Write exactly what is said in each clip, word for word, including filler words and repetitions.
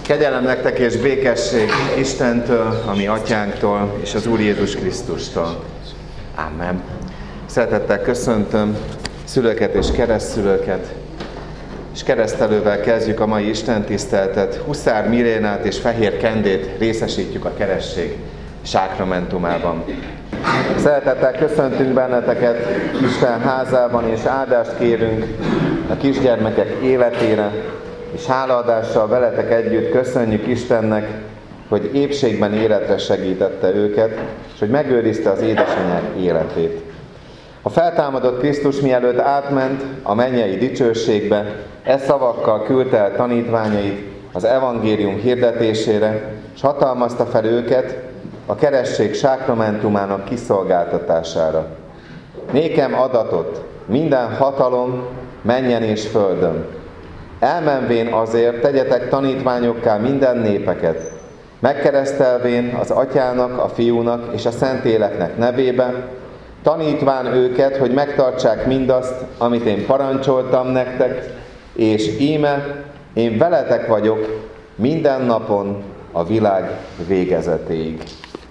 Kegyelem nektek és békesség Istentől, a mi atyánktól és az Úr Jézus Krisztustól. Amen. Szeretettel köszöntöm szülőket és keresztszülőket, és keresztelővel kezdjük a mai istentiszteletet. Huszár Mirénát és Fehér Kendét részesítjük a keresztség sákramentumában. Szeretettel köszöntünk benneteket Isten házában, és áldást kérünk a kisgyermekek életére, és hálaadással veletek együtt köszönjük Istennek, hogy épségben életre segítette őket, és hogy megőrizte az édesanyák életét. A feltámadott Krisztus mielőtt átment a mennyei dicsőségbe, e szavakkal küldte el tanítványait az evangélium hirdetésére, és hatalmazta fel őket a keresztség sákramentumának kiszolgáltatására. Nékem adatot minden hatalom mennyen és földön. Elmenvén azért tegyetek tanítványokká minden népeket, megkeresztelvén az Atyának, a Fiúnak és a Szentléleknek nevébe, tanítván őket, hogy megtartsák mindazt, amit én parancsoltam nektek, és íme, én veletek vagyok minden napon a világ végezetéig.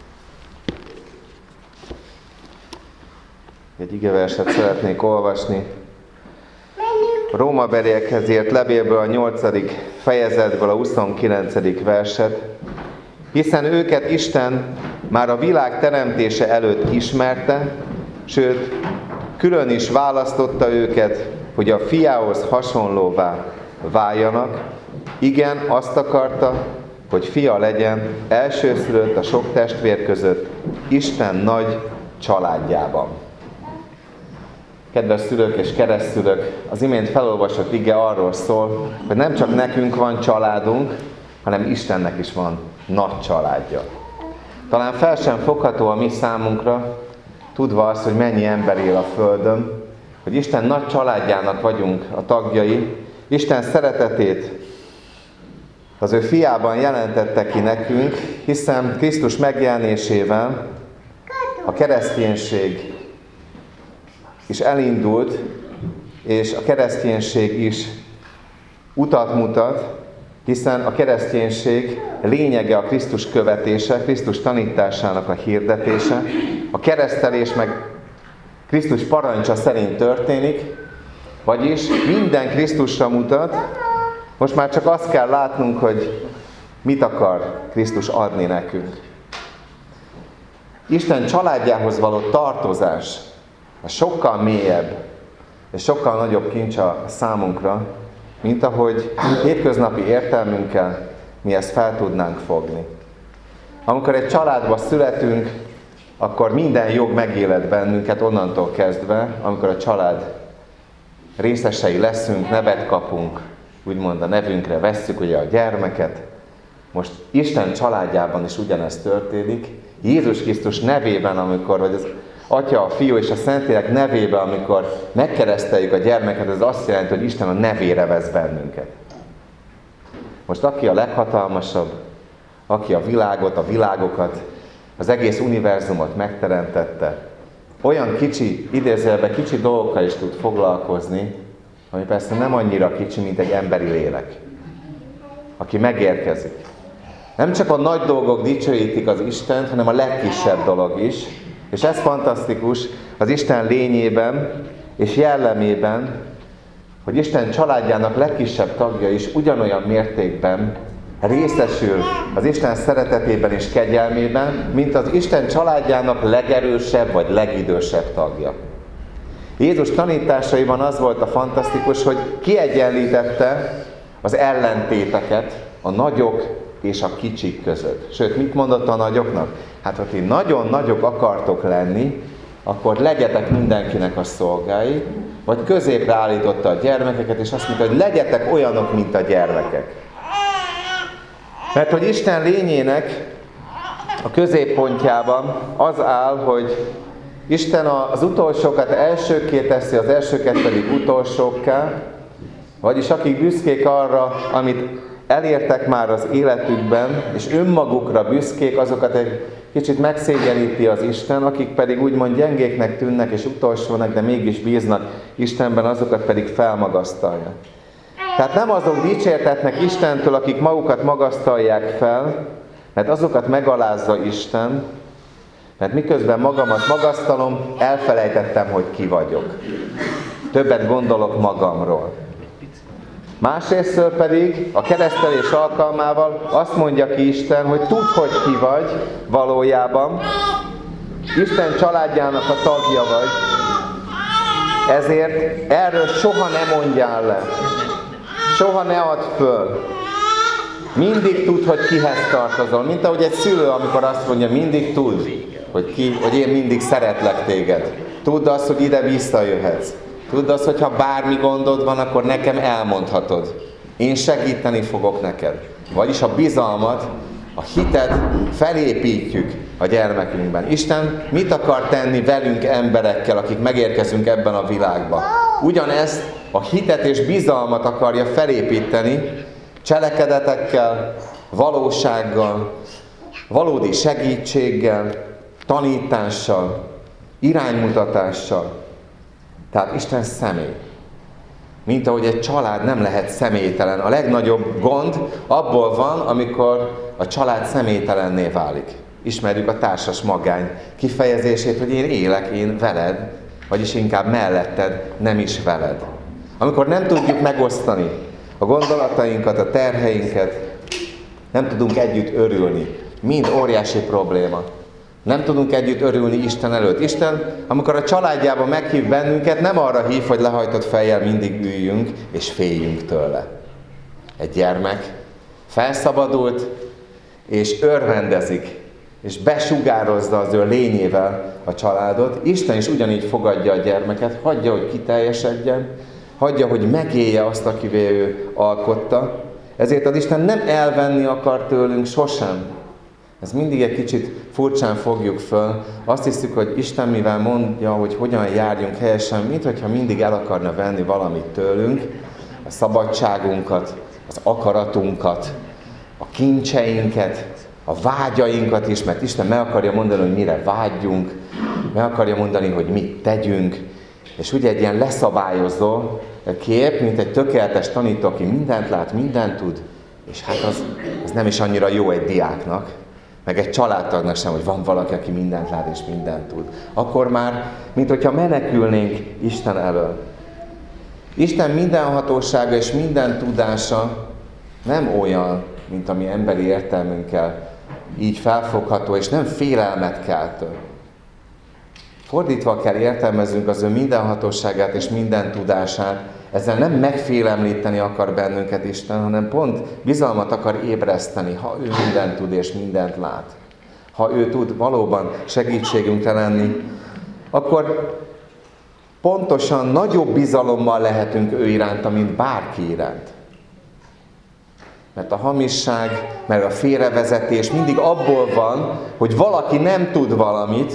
Egy igeverset szeretnék olvasni. Rómabeliekhez írt levélből a nyolcadik fejezetből a huszonkilencedik verset. Hiszen őket Isten már a világ teremtése előtt ismerte, sőt, külön is választotta őket, hogy a fiához hasonlóvá váljanak. Igen, azt akarta, hogy fia legyen elsőszülött a sok testvér között, Isten nagy családjában. Kedves szülők és keresztszülők, az imént felolvasott ige arról szól, hogy nem csak nekünk van családunk, hanem Istennek is van nagy családja. Talán fel sem fogható a mi számunkra, tudva azt, hogy mennyi ember él a Földön, hogy Isten nagy családjának vagyunk a tagjai, Isten szeretetét az ő fiában jelentette ki nekünk, hiszen Krisztus megjelenésével a kereszténység is elindult, és a kereszténység is utat mutat, hiszen a kereszténység lényege a Krisztus követése, Krisztus tanításának a hirdetése. A keresztelés meg Krisztus parancsa szerint történik, vagyis minden Krisztusra mutat. Most már csak azt kell látnunk, hogy mit akar Krisztus adni nekünk. Isten családjához való tartozás a sokkal mélyebb és sokkal nagyobb kincs a számunkra, mint ahogy hétköznapi értelmünkkel mi ezt fel tudnánk fogni. Amikor egy családba születünk, akkor minden jog megélet bennünket onnantól kezdve, amikor a család részesei leszünk, nevet kapunk, úgymond a nevünkre vesszük ugye a gyermeket. Most Isten családjában is ugyanezt történik. Jézus Krisztus nevében, amikor, vagy az Atya, a Fiú és a Szentlélek nevében, amikor megkereszteljük a gyermeket, ez azt jelenti, hogy Isten a nevére vesz bennünket. Most aki a leghatalmasabb, aki a világot, a világokat, az egész univerzumot megteremtette, olyan kicsi, idézőjelben kicsi dolgokkal is tud foglalkozni, ami persze nem annyira kicsi, mint egy emberi lélek, aki megérkezik. Nem csak a nagy dolgok dicsőítik az Istent, hanem a legkisebb dolog is. És ez fantasztikus az Isten lényében és jellemében, hogy Isten családjának legkisebb tagja is ugyanolyan mértékben részesül az Isten szeretetében és kegyelmében, mint az Isten családjának legerősebb vagy legidősebb tagja. Jézus tanításaiban az volt a fantasztikus, hogy kiegyenlítette az ellentéteket a nagyok és a kicsik között. Sőt, mit mondott a nagyoknak? Hát, ha ti nagyon nagyok akartok lenni, akkor legyetek mindenkinek a szolgái, vagy középre állította a gyermekeket, és azt mondta, hogy legyetek olyanok, mint a gyermekek. Mert hogy Isten lényének a középpontjában az áll, hogy Isten az utolsókat elsőkké teszi, az elsőket pedig utolsókká, vagyis akik büszkék arra, amit elértek már az életükben, és önmagukra büszkék, azokat egy kicsit megszégyeníti az Isten, akik pedig úgymond gyengéknek tűnnek és utolsónak, de mégis bíznak Istenben, azokat pedig felmagasztalja. Tehát nem azok dicsértetnek Istentől, akik magukat magasztalják fel, mert azokat megalázza Isten, mert miközben magamat magasztalom, elfelejtettem, hogy ki vagyok. Többet gondolok magamról. Másrésztől pedig a keresztelés alkalmával azt mondja ki Isten, hogy tudd, hogy ki vagy valójában. Isten családjának a tagja vagy. Ezért erről soha ne mondjál le. Soha ne add föl. Mindig tudd, hogy kihez tartozol. Mint ahogy egy szülő, amikor azt mondja, mindig tudd, hogy, ki, hogy én mindig szeretlek téged. Tudd azt, hogy ide visszajöhetsz. Tudd azt, hogy ha bármi gondod van, akkor nekem elmondhatod. Én segíteni fogok neked. Vagyis a bizalmat, a hitet felépítjük a gyermekünkben. Isten mit akar tenni velünk emberekkel, akik megérkezünk ebben a világba? Ugyanezt a hitet és bizalmat akarja felépíteni cselekedetekkel, valósággal, valódi segítséggel, tanítással, iránymutatással. Tehát Isten személy. Mint ahogy egy család nem lehet személytelen. A legnagyobb gond abból van, amikor a család személytelenné válik. Ismerjük a társas magány kifejezését, hogy én élek, én veled, vagyis inkább melletted, nem is veled. Amikor nem tudjuk megosztani a gondolatainkat, a terheinket, nem tudunk együtt örülni. Mind óriási probléma. Nem tudunk együtt örülni Isten előtt. Isten, amikor a családjában meghív bennünket, nem arra hív, hogy lehajtott fejjel mindig üljünk és féljünk tőle. Egy gyermek felszabadult és örvendezik, és besugározza az ő lényével a családot. Isten is ugyanígy fogadja a gyermeket, hagyja, hogy kiteljesedjen, hagyja, hogy megélje azt, akivé ő alkotta. Ezért az Isten nem elvenni akar tőlünk sosem. Ez mindig egy kicsit furcsán fogjuk föl. Azt hiszük, hogy Isten mivel mondja, hogy hogyan járjunk helyesen, minthogyha mindig el akarna venni valamit tőlünk, a szabadságunkat, az akaratunkat, a kincseinket, a vágyainkat is, mert Isten meg akarja mondani, hogy mire vágyjunk, meg akarja mondani, hogy mit tegyünk, és ugye egy ilyen leszabályozó kép, mint egy tökéletes tanító, aki mindent lát, mindent tud, és hát az, az nem is annyira jó egy diáknak, meg egy családtagnak sem, hogy van valaki, aki mindent lát és mindent tud. Akkor már, mint hogyha menekülnénk Isten elől. Isten mindenhatósága és minden tudása nem olyan, mint ami emberi értelmünkkel így felfogható, és nem félelmet keltő. Fordítva kell értelmeznünk az ő mindenhatóságát és minden tudását, ezzel nem megfélemlíteni akar bennünket Isten, hanem pont bizalmat akar ébreszteni, ha ő mindent tud és mindent lát. Ha ő tud valóban segítségünkre lenni, akkor pontosan nagyobb bizalommal lehetünk ő iránta, mint bárki iránt. Mert a hamisság, mert a félrevezetés mindig abból van, hogy valaki nem tud valamit,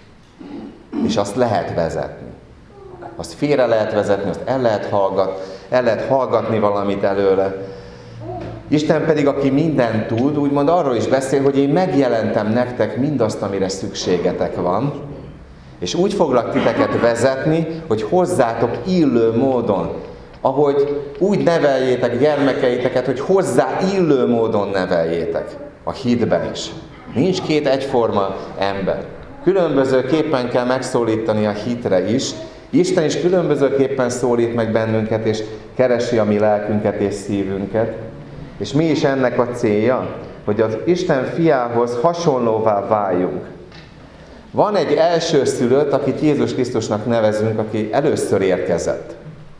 és azt lehet vezetni. Azt félre lehet vezetni, azt el lehet, hallgat, el lehet hallgatni valamit előle. Isten pedig, aki mindent tud, úgymond arról is beszél, hogy én megjelentem nektek mindazt, amire szükségetek van, és úgy foglak titeket vezetni, hogy hozzátok illő módon, ahogy úgy neveljétek gyermekeiteket, hogy hozzá illő módon neveljétek a hitben is. Nincs két egyforma ember. Különbözőképpen kell megszólítani a hitre is. Isten is különbözőképpen szólít meg bennünket, és keresi a mi lelkünket és szívünket. És mi is ennek a célja? Hogy az Isten fiához hasonlóvá váljunk. Van egy elsőszülött, akit Jézus Krisztusnak nevezünk, aki először érkezett.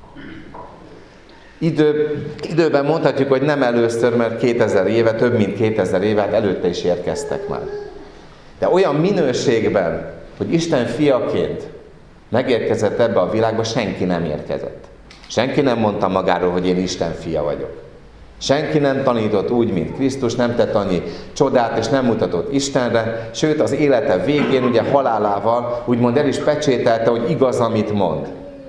Idő, időben mondhatjuk, hogy nem először, mert kétezer éve, több mint kétezer évet előtte is érkeztek már. De olyan minőségben, hogy Isten fiaként megérkezett ebbe a világba, senki nem érkezett. Senki nem mondta magáról, hogy én Isten fia vagyok. Senki nem tanított úgy, mint Krisztus, nem tett annyi csodát, és nem mutatott Istenre, sőt az élete végén, ugye halálával, úgymond el is pecsételte, hogy igaz, amit mond.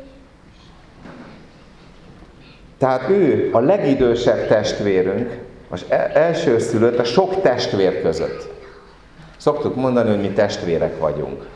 Tehát ő a legidősebb testvérünk, az elsőszülött a sok testvér között. Szoktuk mondani, hogy mi testvérek vagyunk.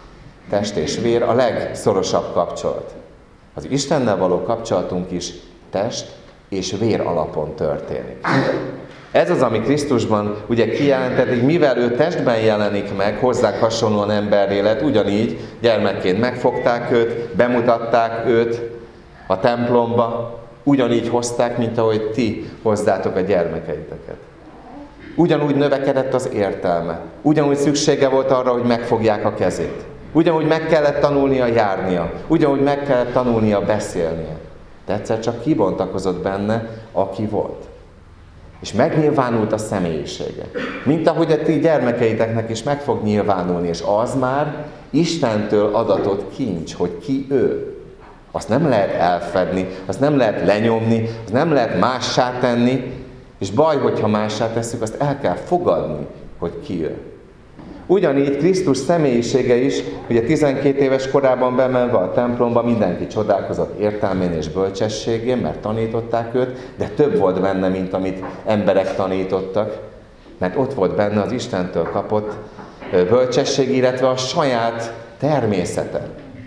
Test és vér a legszorosabb kapcsolat. Az Istennel való kapcsolatunk is test és vér alapon történik. Ez az, ami Krisztusban ugye kijelentetik, mivel ő testben jelenik meg, hozzák hasonlóan emberré lett, ugyanígy gyermekként megfogták őt, bemutatták őt a templomba, ugyanígy hozták, mint ahogy ti hozzátok a gyermekeiteket. Ugyanúgy növekedett az értelme, ugyanúgy szüksége volt arra, hogy megfogják a kezét. Ugyanúgy meg kellett tanulnia járnia, ugyanúgy meg kellett tanulnia beszélnie. De egyszer csak kibontakozott benne, aki volt. És megnyilvánult a személyisége. Mint ahogy a ti gyermekeiteknek is meg fog nyilvánulni, és az már Istentől adatott kincs, hogy ki ő. Azt nem lehet elfedni, azt nem lehet lenyomni, azt nem lehet mássá tenni, és baj, hogyha mássá tesszük, azt el kell fogadni, hogy ki ő. Ugyanígy Krisztus személyisége is, ugye tizenkét éves korában bemenve a templomba mindenki csodálkozott értelmén és bölcsességén, mert tanították őt, de több volt benne, mint amit emberek tanítottak, mert ott volt benne az Istentől kapott bölcsesség, illetve a saját természete.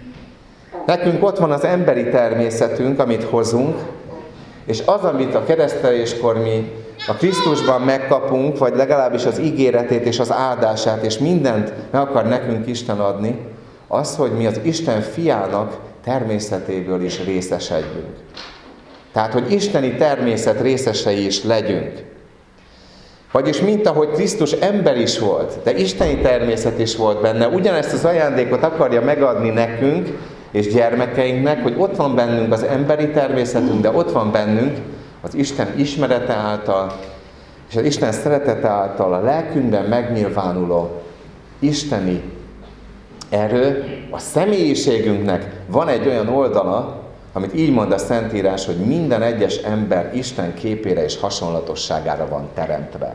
Nekünk ott van az emberi természetünk, amit hozunk, és az, amit a kereszteléskor mi a Krisztusban megkapunk, vagy legalábbis az ígéretét és az áldását, és mindent meg akar nekünk Isten adni, az, hogy mi az Isten fiának természetéből is részesedjünk. Tehát, hogy isteni természet részesei is legyünk. Vagyis mint ahogy Krisztus ember is volt, de isteni természet is volt benne, ugyanezt az ajándékot akarja megadni nekünk és gyermekeinknek, hogy ott van bennünk az emberi természetünk, de ott van bennünk az Isten ismerete által, és az Isten szeretete által a lelkünkben megnyilvánuló isteni erő. A személyiségünknek van egy olyan oldala, amit így mond a Szentírás, hogy minden egyes ember Isten képére és hasonlatosságára van teremtve.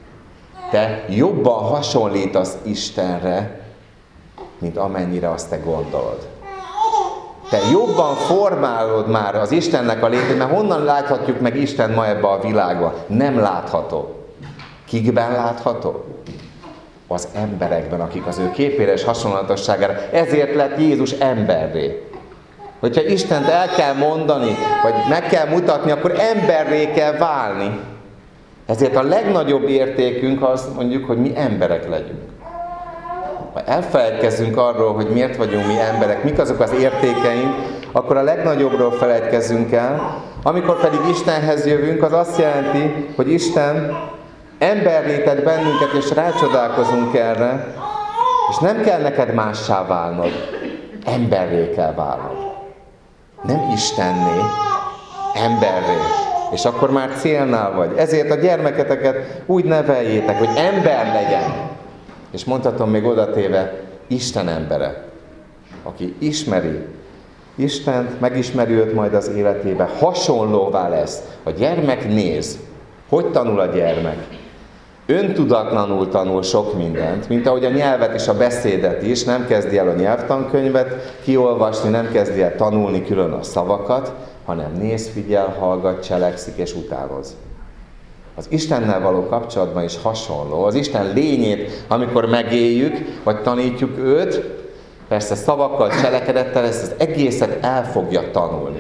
Te jobban hasonlítasz Istenre, mint amennyire azt te gondolod. Te jobban formálod már az Istennek a létét, mert honnan láthatjuk meg Isten ma ebbe a világba? Nem látható. Kikben látható? Az emberekben, akik az ő képére és hasonlatosságára. Ezért lett Jézus emberré. Hogyha Istent el kell mondani, vagy meg kell mutatni, akkor emberré kell válni. Ezért a legnagyobb értékünk az mondjuk, hogy mi emberek legyünk. Ha elfelejtkezünk arról, hogy miért vagyunk mi emberek, mik azok az értékeink, akkor a legnagyobbról felejtkezünk el. Amikor pedig Istenhez jövünk, az azt jelenti, hogy Isten emberré tett bennünket, és rácsodálkozunk erre, és nem kell neked mássá válnod, emberré kell válnod. Nem Istenné, emberré. És akkor már célnál vagy. Ezért a gyermeketeket úgy neveljétek, hogy ember legyen. És mondhatom még odatéve, Isten embere, aki ismeri Istent, megismeri őt majd az életébe, hasonlóvá lesz. A gyermek néz. Hogy tanul a gyermek? Öntudatlanul tanul sok mindent, mint ahogy a nyelvet és a beszédet is, nem kezdi el a nyelvtankönyvet kiolvasni, nem kezdi el tanulni külön a szavakat, hanem néz, figyel, hallgat, cselekszik és utánoz. Az Istennel való kapcsolatban is hasonló. Az Isten lényét, amikor megéljük, vagy tanítjuk őt, persze szavakkal, cselekedettel ezt az egészet el fogja tanulni.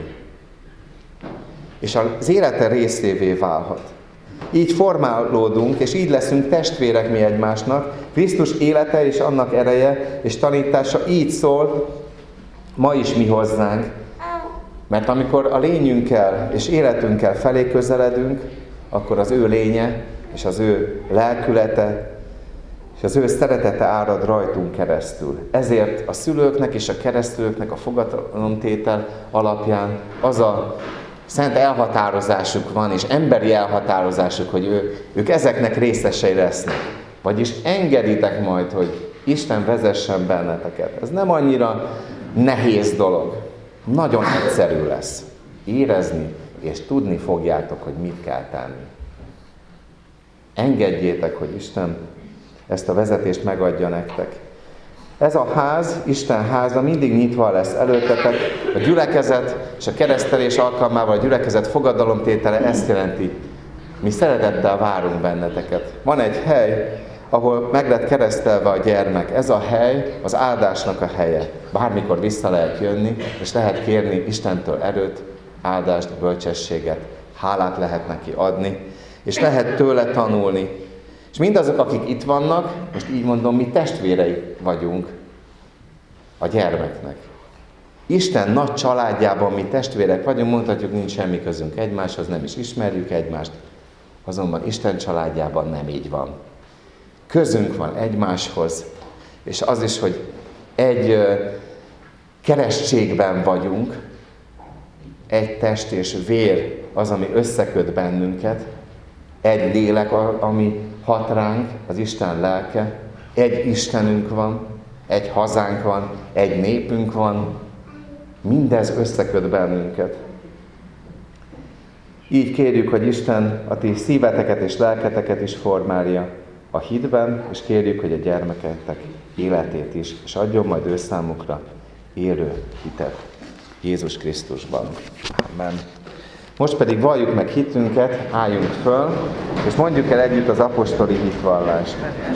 És az élete részévé válhat. Így formálódunk, és így leszünk testvérek mi egymásnak. Krisztus élete és annak ereje és tanítása így szól ma is mi hozzánk. Mert amikor a lényünkkel és életünkkel felé közeledünk, akkor az ő lénye és az ő lelkülete és az ő szeretete árad rajtunk keresztül. Ezért a szülőknek és a keresztülőknek a fogadalomtétel alapján az a szent elhatározásuk van, és emberi elhatározásuk, hogy ő, ők ezeknek részesei lesznek. Vagyis engeditek majd, hogy Isten vezessen benneteket. Ez nem annyira nehéz dolog. Nagyon egyszerű lesz. Érezni, és tudni fogjátok, hogy mit kell tenni. Engedjétek, hogy Isten ezt a vezetést megadja nektek. Ez a ház, Isten háza mindig nyitva lesz előttetek. A gyülekezet és a keresztelés alkalmával a gyülekezet fogadalomtétele ezt jelenti. Mi szeretettel várunk benneteket. Van egy hely, ahol meg lett keresztelve a gyermek. Ez a hely az áldásnak a helye. Bármikor vissza lehet jönni, és lehet kérni Istentől erőt, áldást, bölcsességet, hálát lehet neki adni, és lehet tőle tanulni. És mindazok, akik itt vannak, most így mondom, mi testvérei vagyunk a gyermeknek. Isten nagy családjában mi testvérek vagyunk, mondhatjuk, nincs semmi közünk egymáshoz, nem is ismerjük egymást, azonban Isten családjában nem így van. Közünk van egymáshoz, és az is, hogy egy keresztségben vagyunk, egy test és vér az, ami összeköt bennünket, egy lélek, ami hat ránk, az Isten lelke, egy Istenünk van, egy hazánk van, egy népünk van, mindez összeköt bennünket. Így kérjük, hogy Isten a ti szíveteket és lelketeket is formálja a hitben, és kérjük, hogy a gyermeketek életét is, és adjon majd ő számukra élő hitet Jézus Krisztusban. Amen. Most pedig valljuk meg hitünket, álljunk föl, és mondjuk el együtt az apostoli hitvallást.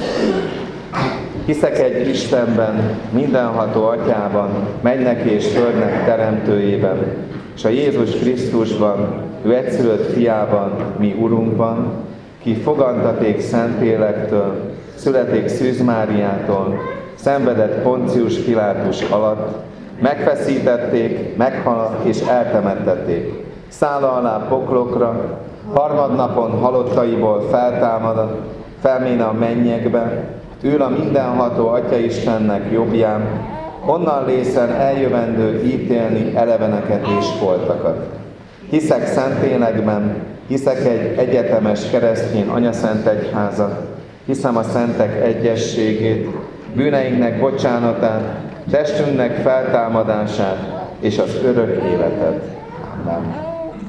Hiszek egy Istenben, mindenható Atyában, mennek és földnek teremtőjében, és a Jézus Krisztusban, ő egyszülött fiában, mi Urunkban, ki fogantaték Szentlélektől, születék Szűz Máriától, szenvedett Poncius Pilátus alatt, megfeszítették, meghalt és eltemettették. Szála alá poklokra, harmadnapon halottaiból feltámad, felméne a mennyekbe, ül a mindenható Atya Istennek jobbján, onnan lészen eljövendő ítélni eleveneket és holtakat. Hiszek Szentlélekben, hiszek egy egyetemes keresztény anyaszent egyházat, hiszem a szentek egyességét, bűneinknek bocsánatát, testünknek feltámadását és az örök életet. Amen.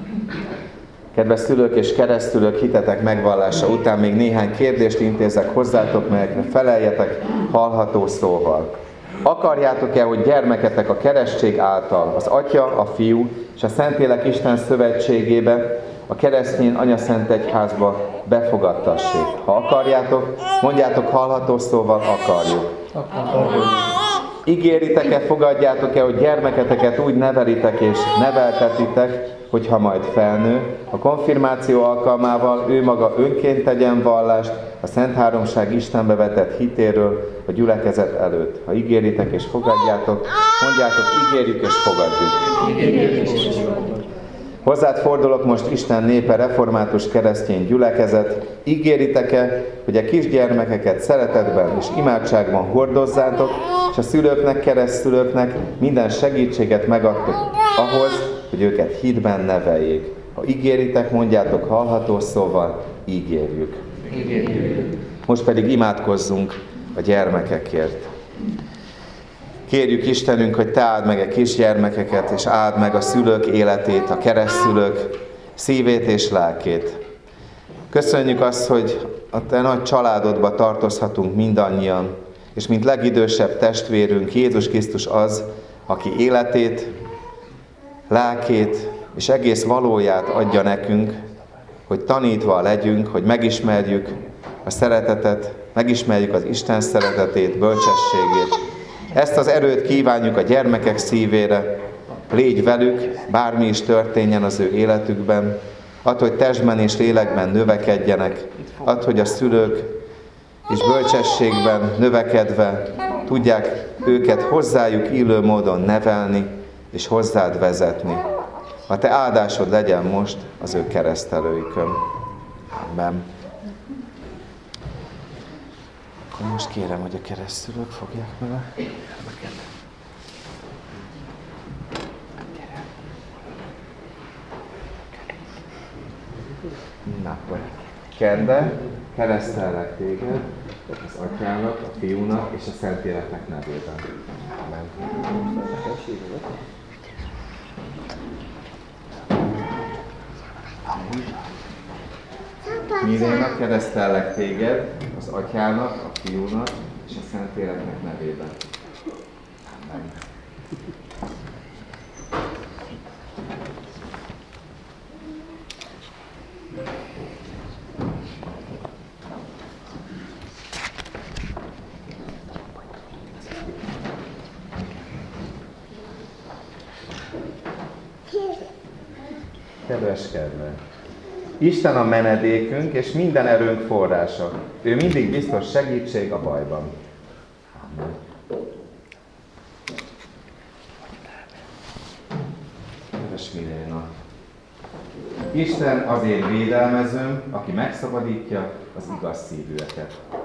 Kedves szülők és keresztülők, hitetek megvallása után még néhány kérdést intézek hozzátok, melyekre feleljetek hallható szóval. Akarjátok-e, hogy gyermeketek a keresztség által az Atya, a Fiú és a Szentlélek Isten szövetségébe, a keresztény anyaszent egyházba befogadtassék? Ha akarjátok, mondjátok hallható szóval, akarjuk. Akarjuk. Ígéritek-e, fogadjátok-e, hogy gyermeketeket úgy nevelitek és neveltetitek, hogyha majd felnő, a konfirmáció alkalmával ő maga önként tegyen vallást a Szent Háromság Istenbe vetett hitéről a gyülekezet előtt. Ha ígéritek és fogadjátok, mondjátok, ígérjük és fogadjuk. Hozzád fordulok most, Isten népe, református keresztény gyülekezet. Ígéritek-e, hogy a kisgyermekeket szeretetben és imádságban hordozzátok, és a szülőknek, keresztszülőknek minden segítséget megadtok ahhoz, hogy őket hitben neveljék. Ha ígéritek, mondjátok hallható szóval, ígérjük. ígérjük. Most pedig imádkozzunk a gyermekekért. Kérjük Istenünk, hogy Te áld meg a kisgyermekeket, és áld meg a szülők életét, a keresztszülők szívét és lelkét. Köszönjük azt, hogy a Te nagy családodba tartozhatunk mindannyian, és mint legidősebb testvérünk, Jézus Krisztus az, aki életét, lelkét és egész valóját adja nekünk, hogy tanítva legyünk, hogy megismerjük a szeretetet, megismerjük az Isten szeretetét, bölcsességét. Ezt az erőt kívánjuk a gyermekek szívére, légy velük, bármi is történjen az ő életükben, add, hogy testben és lélekben növekedjenek, add, hogy a szülők és bölcsességben növekedve tudják őket hozzájuk illő módon nevelni és hozzád vezetni. A Te áldásod legyen most az ő keresztelőikön. Amen. Akkor most kérem, hogy a keresztülők fogják meg a gyermeket. Na, akkor Kende, keresztellek téged az Atyának, a Fiúnak és a Szentléleknek nevében. Amen. Miréna, keresztellek téged az Atyának, a Fiúnak és a Szentléleknek nevében. Amen. kedveskedve. Isten a menedékünk és minden erőnk forrása. Ő mindig biztos segítség a bajban. Amen. Kedves Miléna! Isten az én védelmezőm, aki megszabadítja az igaz szívűeket.